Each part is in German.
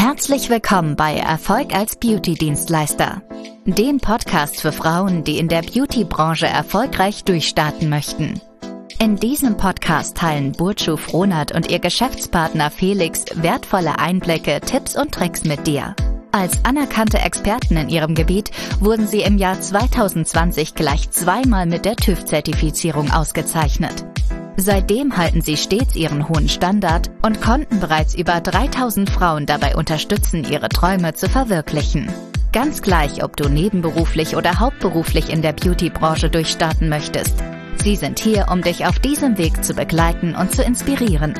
Herzlich willkommen bei Erfolg als Beauty-Dienstleister, dem Podcast für Frauen, die in der Beauty-Branche erfolgreich durchstarten möchten. In diesem Podcast teilen Burcu Frohnert und ihr Geschäftspartner Felix wertvolle Einblicke, Tipps und Tricks mit dir. Als anerkannte Experten in ihrem Gebiet wurden sie im Jahr 2020 gleich zweimal mit der TÜV-Zertifizierung ausgezeichnet. Seitdem halten sie stets ihren hohen Standard und konnten bereits über 3000 Frauen dabei unterstützen, ihre Träume zu verwirklichen. Ganz gleich, ob du nebenberuflich oder hauptberuflich in der Beauty-Branche durchstarten möchtest. Sie sind hier, um dich auf diesem Weg zu begleiten und zu inspirieren.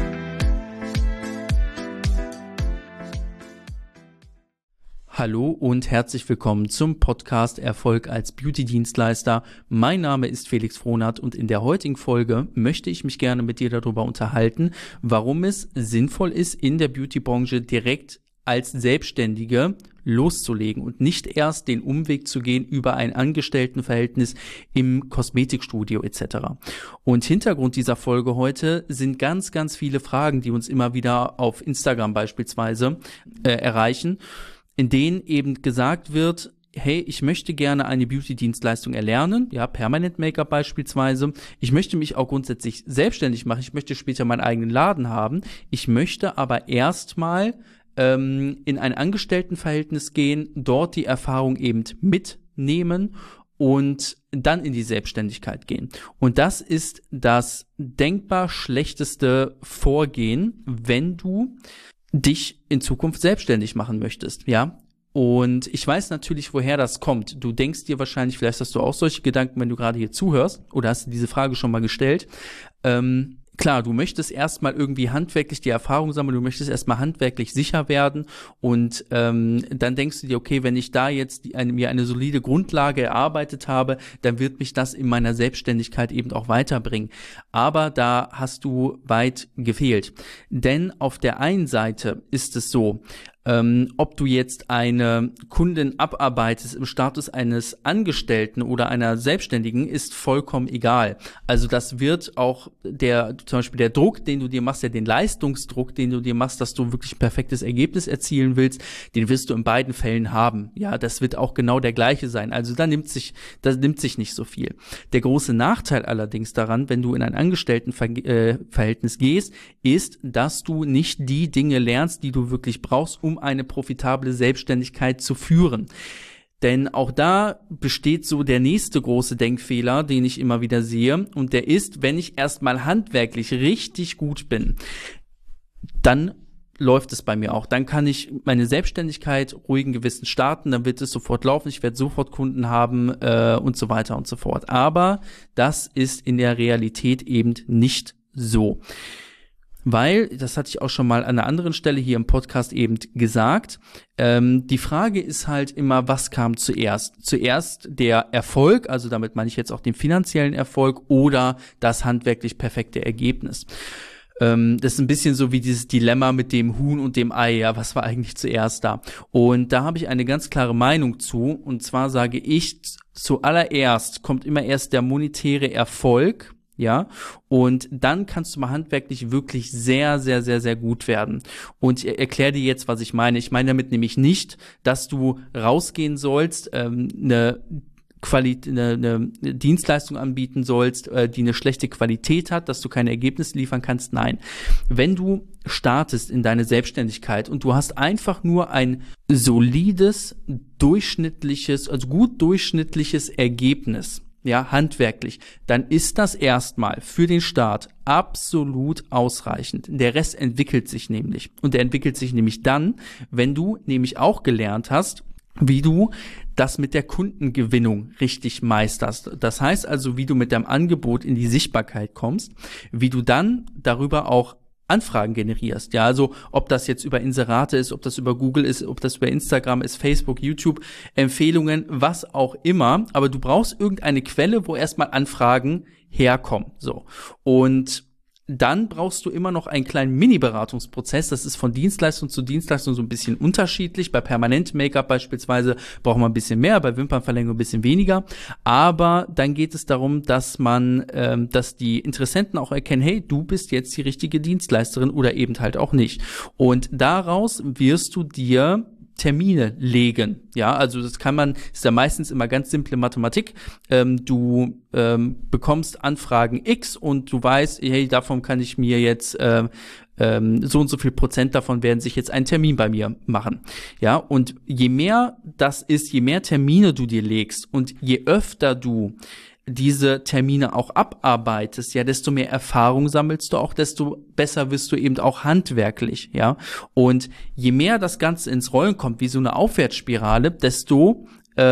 Hallo und herzlich willkommen zum Podcast Erfolg als Beauty-Dienstleister. Mein Name ist Felix Frohnert und in der heutigen Folge möchte ich mich gerne mit dir darüber unterhalten, warum es sinnvoll ist, in der Beauty-Branche direkt als Selbstständige loszulegen und nicht erst den Umweg zu gehen über ein Angestelltenverhältnis im Kosmetikstudio etc. Und Hintergrund dieser Folge heute sind ganz, ganz viele Fragen, die uns immer wieder auf Instagram beispielsweise erreichen, in denen eben gesagt wird, hey, ich möchte gerne eine Beauty-Dienstleistung erlernen, ja, Permanent Make-up beispielsweise. Ich möchte mich auch grundsätzlich selbstständig machen. Ich möchte später meinen eigenen Laden haben. Ich möchte aber erstmal in ein Angestelltenverhältnis gehen, dort die Erfahrung eben mitnehmen und dann in die Selbstständigkeit gehen. Und das ist das denkbar schlechteste Vorgehen, wenn du dich in Zukunft selbstständig machen möchtest, ja. Und ich weiß natürlich, woher das kommt. Du denkst dir wahrscheinlich, vielleicht hast du auch solche Gedanken, wenn du gerade hier zuhörst, oder hast du diese Frage schon mal gestellt. Klar, du möchtest erstmal irgendwie handwerklich die Erfahrung sammeln, du möchtest erstmal handwerklich sicher werden und dann denkst du dir, okay, wenn ich da jetzt mir eine solide Grundlage erarbeitet habe, dann wird mich das in meiner Selbstständigkeit eben auch weiterbringen. Aber da hast du weit gefehlt. Denn auf der einen Seite ist es so, ob du jetzt eine Kundin abarbeitest im Status eines Angestellten oder einer Selbstständigen, ist vollkommen egal. Also das wird auch zum Beispiel der Druck, den du dir machst, ja den Leistungsdruck, den du dir machst, dass du wirklich ein perfektes Ergebnis erzielen willst, den wirst du in beiden Fällen haben. Ja, das wird auch genau der gleiche sein. Also da nimmt sich nicht so viel. Der große Nachteil allerdings daran, wenn du in ein Angestelltenverhältnis gehst, ist, dass du nicht die Dinge lernst, die du wirklich brauchst, um eine profitable Selbstständigkeit zu führen. Denn auch da besteht so der nächste große Denkfehler, den ich immer wieder sehe. Und der ist, wenn ich erstmal handwerklich richtig gut bin, dann läuft es bei mir auch. Dann kann ich meine Selbstständigkeit ruhigen Gewissens starten, dann wird es sofort laufen, ich werde sofort Kunden haben und so weiter und so fort. Aber das ist in der Realität eben nicht so. Weil, das hatte ich auch schon mal an einer anderen Stelle hier im Podcast eben gesagt, die Frage ist halt immer, was kam zuerst? Zuerst der Erfolg, also damit meine ich jetzt auch den finanziellen Erfolg oder das handwerklich perfekte Ergebnis. Das ist ein bisschen so wie dieses Dilemma mit dem Huhn und dem Ei, ja, was war eigentlich zuerst da? Und da habe ich eine ganz klare Meinung zu, und zwar sage ich, zuallererst kommt immer erst der monetäre Erfolg, ja, und dann kannst du mal handwerklich wirklich sehr, sehr, sehr, sehr gut werden. Und ich erkläre dir jetzt, was ich meine. Ich meine damit nämlich nicht, dass du rausgehen sollst, eine Dienstleistung anbieten sollst, die eine schlechte Qualität hat, dass du keine Ergebnisse liefern kannst. Nein. Wenn du startest in deine Selbstständigkeit und du hast einfach nur ein solides, durchschnittliches, also gut durchschnittliches Ergebnis, ja, handwerklich, dann ist das erstmal für den Start absolut ausreichend. Der Rest entwickelt sich nämlich. Und der entwickelt sich nämlich dann, wenn du nämlich auch gelernt hast, wie du das mit der Kundengewinnung richtig meisterst. Das heißt also, wie du mit deinem Angebot in die Sichtbarkeit kommst, wie du dann darüber auch Anfragen generierst. Ja, also ob das jetzt über Inserate ist, ob das über Google ist, ob das über Instagram ist, Facebook, YouTube, Empfehlungen, was auch immer. Aber du brauchst irgendeine Quelle, wo erstmal Anfragen herkommen. So. Und dann brauchst du immer noch einen kleinen Mini-Beratungsprozess. Das ist von Dienstleistung zu Dienstleistung so ein bisschen unterschiedlich. Bei permanentem Make-up beispielsweise braucht man ein bisschen mehr, bei Wimpernverlängerung ein bisschen weniger. Aber dann geht es darum, dass dass die Interessenten auch erkennen, hey, du bist jetzt die richtige Dienstleisterin oder eben halt auch nicht. Und daraus wirst du dir Termine legen. Ja, also ist ja meistens immer ganz simple Mathematik. Du bekommst Anfragen X und du weißt, hey, davon kann ich mir jetzt so und so viel Prozent davon werden sich jetzt einen Termin bei mir machen. Ja, und je mehr das ist, je mehr Termine du dir legst und je öfter du diese Termine auch abarbeitest, ja, desto mehr Erfahrung sammelst du auch, desto besser wirst du eben auch handwerklich, ja. Und je mehr das Ganze ins Rollen kommt, wie so eine Aufwärtsspirale, desto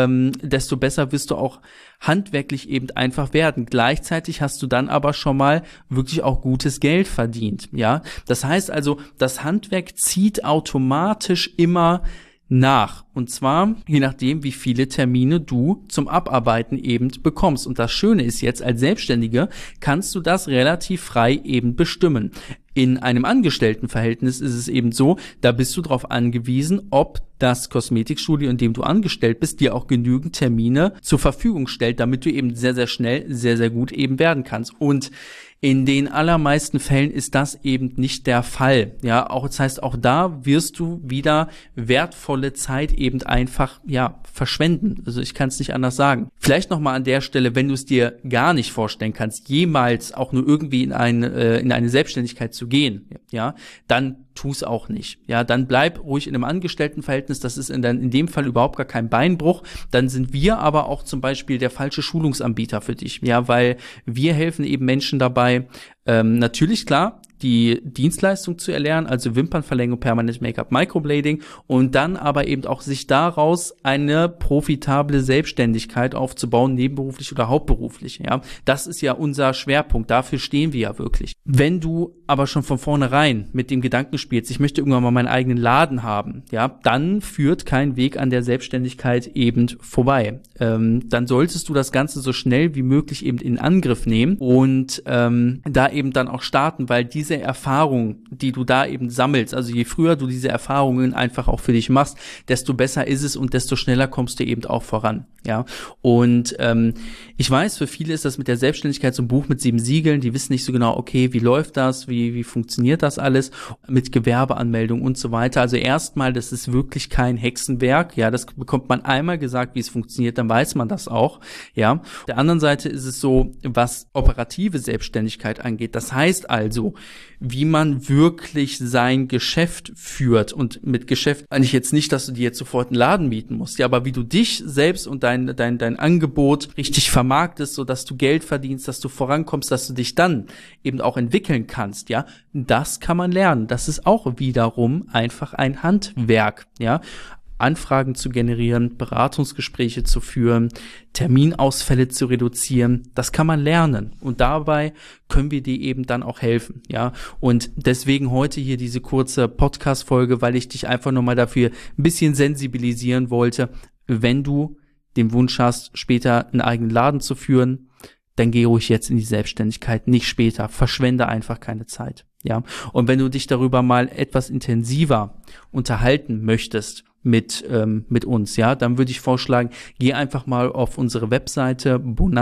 besser wirst du auch handwerklich eben einfach werden. Gleichzeitig hast du dann aber schon mal wirklich auch gutes Geld verdient, ja. Das heißt also, das Handwerk zieht automatisch immer nach. Und zwar je nachdem, wie viele Termine du zum Abarbeiten eben bekommst. Und das Schöne ist jetzt, als Selbstständige kannst du das relativ frei eben bestimmen. In einem Angestelltenverhältnis ist es eben so, da bist du darauf angewiesen, ob das Kosmetikstudio, in dem du angestellt bist, dir auch genügend Termine zur Verfügung stellt, damit du eben sehr, sehr schnell, sehr, sehr gut eben werden kannst. Und in den allermeisten Fällen ist das eben nicht der Fall. Ja, auch, das heißt, auch da wirst du wieder wertvolle Zeit eben einfach, ja, verschwenden. Also ich kann es nicht anders sagen. Vielleicht nochmal an der Stelle, wenn du es dir gar nicht vorstellen kannst, jemals auch nur irgendwie in eine Selbstständigkeit zu gehen, ja, dann tu es auch nicht. Ja, dann bleib ruhig in einem Angestelltenverhältnis. Das ist in dem Fall überhaupt gar kein Beinbruch. Dann sind wir aber auch zum Beispiel der falsche Schulungsanbieter für dich. Ja, weil wir helfen eben Menschen dabei, natürlich klar, die Dienstleistung zu erlernen, also Wimpernverlängerung, Permanent Make-up, Microblading und dann aber eben auch sich daraus eine profitable Selbstständigkeit aufzubauen, nebenberuflich oder hauptberuflich. Ja, das ist ja unser Schwerpunkt, dafür stehen wir ja wirklich. Wenn du aber schon von vornherein mit dem Gedanken spielst, ich möchte irgendwann mal meinen eigenen Laden haben, ja, dann führt kein Weg an der Selbstständigkeit eben vorbei. Dann solltest du das Ganze so schnell wie möglich eben in Angriff nehmen und da eben dann auch starten, weil diese Erfahrung, die du da eben sammelst, also je früher du diese Erfahrungen einfach auch für dich machst, desto besser ist es und desto schneller kommst du eben auch voran. Ja, und ich weiß, für viele ist das mit der Selbstständigkeit so ein Buch mit 7 Siegeln, die wissen nicht so genau, okay, wie läuft das, wie funktioniert das alles mit Gewerbeanmeldung und so weiter. Also erstmal, das ist wirklich kein Hexenwerk, ja, das bekommt man einmal gesagt, wie es funktioniert, dann weiß man das auch, ja. Auf der anderen Seite ist es so, was operative Selbstständigkeit angeht, das heißt also, wie man wirklich sein Geschäft führt, und mit Geschäft meine ich jetzt nicht, dass du dir jetzt sofort einen Laden mieten musst, ja, aber wie du dich selbst und dein Angebot richtig vermarktest, so dass du Geld verdienst, dass du vorankommst, dass du dich dann eben auch entwickeln kannst, ja, das kann man lernen. Das ist auch wiederum einfach ein Handwerk, ja. Anfragen zu generieren, Beratungsgespräche zu führen, Terminausfälle zu reduzieren, das kann man lernen und dabei können wir dir eben dann auch helfen, ja, und deswegen heute hier diese kurze Podcast-Folge, weil ich dich einfach nochmal dafür ein bisschen sensibilisieren wollte, wenn du den Wunsch hast, später einen eigenen Laden zu führen, dann geh ruhig jetzt in die Selbstständigkeit, nicht später, verschwende einfach keine Zeit, ja, und wenn du dich darüber mal etwas intensiver unterhalten möchtest, mit uns, ja, dann würde ich vorschlagen, geh einfach mal auf unsere Webseite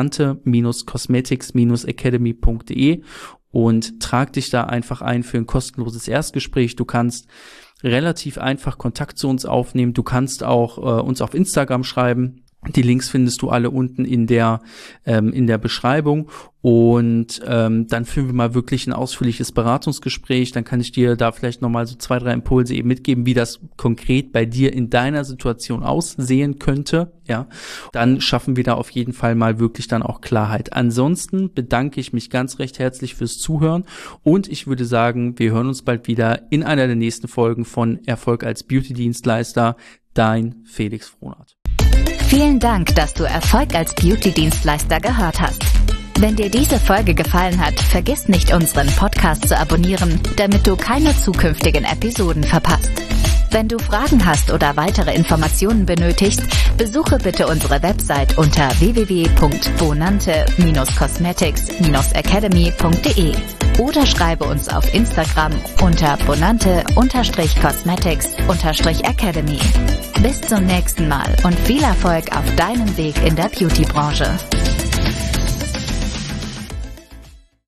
bonante-cosmetics-academy.de und trag dich da einfach ein für ein kostenloses Erstgespräch. Du kannst relativ einfach Kontakt zu uns aufnehmen. Du kannst auch uns auf Instagram schreiben. Die Links findest du alle unten in der Beschreibung und dann führen wir mal wirklich ein ausführliches Beratungsgespräch. Dann kann ich dir da vielleicht nochmal so 2, 3 Impulse eben mitgeben, wie das konkret bei dir in deiner Situation aussehen könnte. Ja, dann schaffen wir da auf jeden Fall mal wirklich dann auch Klarheit. Ansonsten bedanke ich mich ganz recht herzlich fürs Zuhören und ich würde sagen, wir hören uns bald wieder in einer der nächsten Folgen von Erfolg als Beauty-Dienstleister. Dein Felix Frohnert. Vielen Dank, dass du Erfolg als Beauty-Dienstleister gehört hast. Wenn dir diese Folge gefallen hat, vergiss nicht, unseren Podcast zu abonnieren, damit du keine zukünftigen Episoden verpasst. Wenn du Fragen hast oder weitere Informationen benötigst, besuche bitte unsere Website unter www.bonante-cosmetics-academy.de. oder schreibe uns auf Instagram unter bonante_cosmetics_academy. Bis zum nächsten Mal und viel Erfolg auf deinem Weg in der Beauty-Branche.